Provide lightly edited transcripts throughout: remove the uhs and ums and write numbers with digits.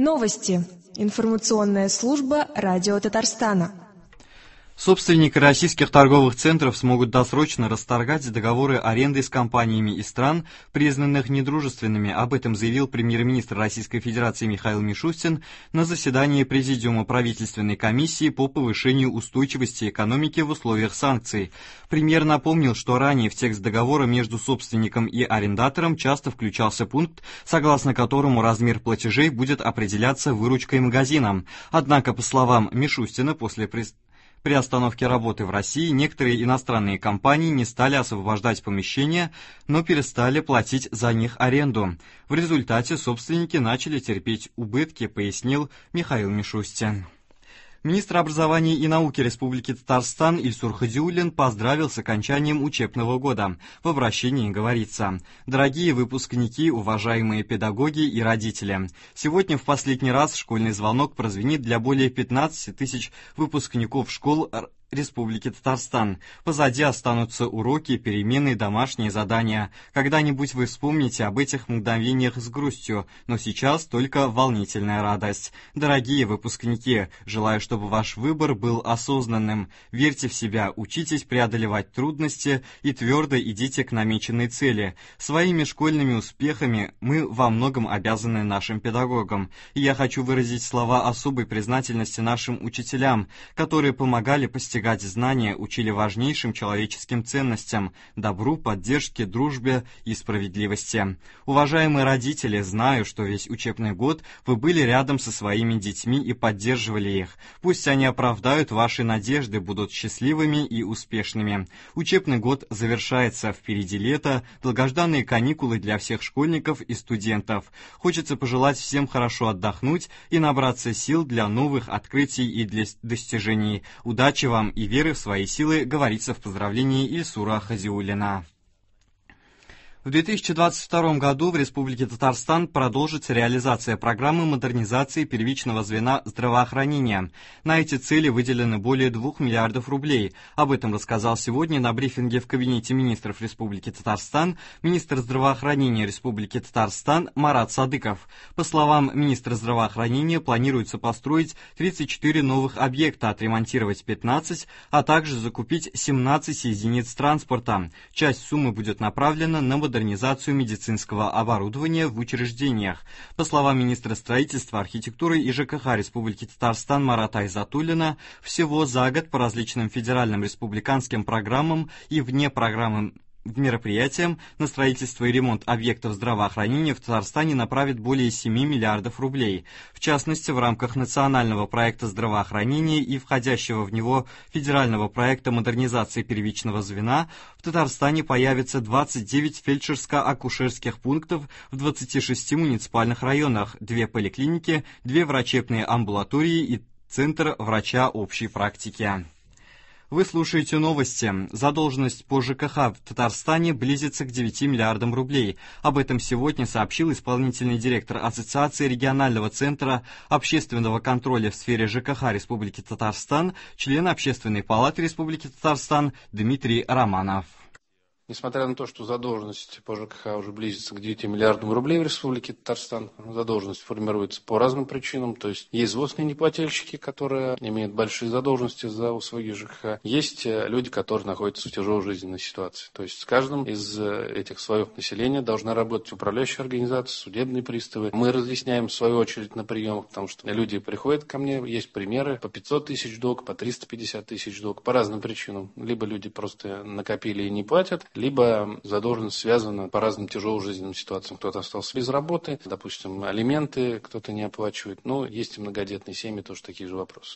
Новости. Информационная служба Радио Татарстана. Собственники российских торговых центров смогут досрочно расторгать договоры аренды с компаниями из стран, признанных недружественными. Об этом заявил премьер-министр Российской Федерации Михаил Мишустин на заседании Президиума правительственной комиссии по повышению устойчивости экономики в условиях санкций. Премьер напомнил, что ранее в текст договора между собственником и арендатором часто включался пункт, согласно которому размер платежей будет определяться выручкой магазина. Однако, по словам Мишустина, после приостановки работы в России некоторые иностранные компании не стали освобождать помещения, но перестали платить за них аренду. В результате собственники начали терпеть убытки, пояснил Михаил Мишустин. Министр образования и науки Республики Татарстан Ильсур Хадиуллин поздравил с окончанием учебного года. В обращении говорится: «Дорогие выпускники, уважаемые педагоги и родители, сегодня в последний раз школьный звонок прозвенит для более 15 тысяч выпускников школ Республики Татарстан. Позади останутся уроки, перемены, домашние задания. Когда-нибудь вы вспомните об этих мгновениях с грустью, но сейчас только волнительная радость. Дорогие выпускники, желаю, чтобы ваш выбор был осознанным. Верьте в себя, учитесь преодолевать трудности и твердо идите к намеченной цели. Своими школьными успехами мы во многом обязаны нашим педагогам. И я хочу выразить слова особой признательности нашим учителям, которые помогали постигать знания, учили важнейшим человеческим ценностям – добру, поддержке, дружбе и справедливости. Уважаемые родители, знаю, что весь учебный год вы были рядом со своими детьми и поддерживали их. Пусть они оправдают ваши надежды, будут счастливыми и успешными. Учебный год завершается, впереди лето, долгожданные каникулы для всех школьников и студентов. Хочется пожелать всем хорошо отдохнуть и набраться сил для новых открытий и для достижений. Удачи вам и веры в свои силы, говорится в поздравлении Ильсура Хадиуллина. В 2022 году в Республике Татарстан продолжится реализация программы модернизации первичного звена здравоохранения. На эти цели выделено более 2 миллиардов рублей. Об этом рассказал сегодня на брифинге в Кабинете министров Республики Татарстан министр здравоохранения Республики Татарстан Марат Садыков. По словам министра здравоохранения, планируется построить 34 новых объекта, отремонтировать 15, а также закупить 17 единиц транспорта. Часть суммы будет направлена на модернизацию медицинского оборудования в учреждениях. По словам министра строительства, архитектуры и ЖКХ Республики Татарстан Марата Айзатуллина, всего за год по различным федеральным республиканским программам и вне программам мероприятиям на строительство и ремонт объектов здравоохранения в Татарстане направят более 7 миллиардов рублей. В частности, в рамках национального проекта здравоохранения и входящего в него федерального проекта модернизации первичного звена в Татарстане появится 29 фельдшерско-акушерских пунктов в 26 муниципальных районах, 2 поликлиники, 2 врачебные амбулатории и центр врача общей практики. Вы слушаете новости. Задолженность по ЖКХ в Татарстане близится к 9 миллиардам рублей. Об этом сегодня сообщил исполнительный директор Ассоциации регионального центра общественного контроля в сфере ЖКХ Республики Татарстан, член Общественной палаты Республики Татарстан Дмитрий Романов. Несмотря на то, что задолженность по ЖКХ уже близится к 9 миллиардам рублей в Республике Татарстан, задолженность формируется по разным причинам. То есть есть злостные неплательщики, которые имеют большие задолженности за услуги ЖКХ. Есть люди, которые находятся в тяжелой жизненной ситуации. То есть с каждым из этих слоев населения должна работать управляющая организация, судебные приставы. Мы разъясняем в свою очередь на приемах, потому что люди приходят ко мне, есть примеры по 500 тысяч долг, по 350 тысяч долг, по разным причинам. Либо люди просто накопили и не платят, либо задолженность связана по разным тяжелым жизненным ситуациям. Кто-то остался без работы, допустим, алименты кто-то не оплачивает. Но есть и многодетные семьи, тоже такие же вопросы.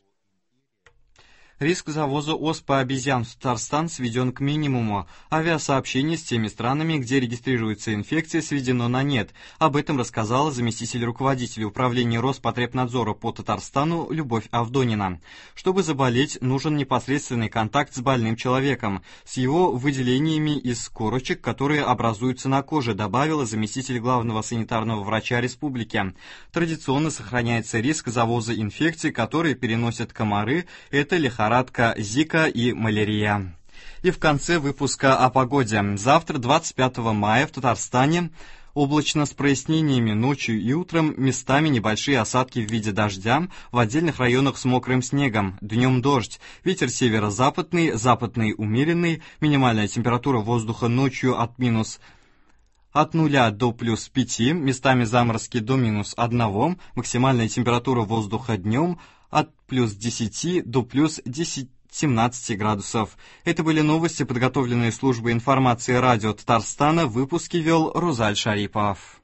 Риск завоза оспы обезьян в Татарстан сведен к минимуму. Авиасообщение с теми странами, где регистрируется инфекция, сведено на нет. Об этом рассказала заместитель руководителя управления Роспотребнадзора по Татарстану Любовь Авдонина. Чтобы заболеть, нужен непосредственный контакт с больным человеком, с его выделениями из корочек, которые образуются на коже, добавила заместитель главного санитарного врача республики. Традиционно сохраняется риск завоза инфекций, которые переносят комары, это лихорадка, Зика и малярия. И в конце выпуска о погоде. Завтра, 25 мая, в Татарстане Облачно с прояснениями, ночью и утром местами небольшие осадки в виде дождя, в отдельных районах с мокрым снегом, днем дождь, ветер северо-западный, западный умеренный, минимальная температура воздуха ночью от 0 до плюс 5, местами заморозки до -1, максимальная температура воздуха днем от плюс 10 до плюс 17 градусов. Это были новости, подготовленные службой информации радио Татарстана. В выпуске вел Рузаль Шарипов.